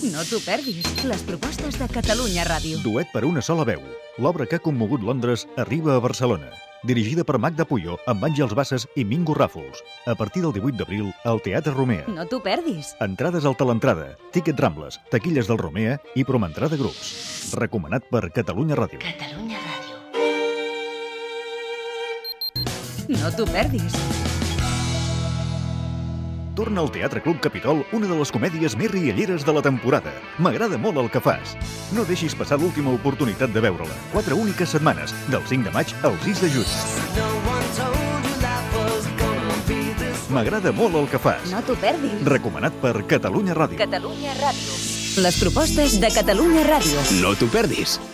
No t'ho perdis. Les propostes de Catalunya Ràdio. Duet per una sola veu. L'obra que ha commogut Londres arriba a Barcelona. Dirigida per Magda Puyo, amb Àngels Bassas i Mingo Ràfols. A partir del 18 d'abril, al Teatre Romea. No t'ho perdis. Entrades al Talentrada, Ticket Rambles, taquilles del Romea i Promentrada Grups. Recomanat per Catalunya Ràdio. Catalunya Ràdio. No t'ho perdis. Torna al Teatre Club Capitol una de les comèdies més rialleres de la temporada. M'agrada molt el que fas. No deixis passar l'última oportunitat de veure-la. 4 úniques setmanes, del 5 de maig al 6 de juny. M'agrada molt el que fas. No t'ho perdis. Recomanat per Catalunya Ràdio. Catalunya Ràdio. Les propostes de Catalunya Ràdio. No t'ho perdis.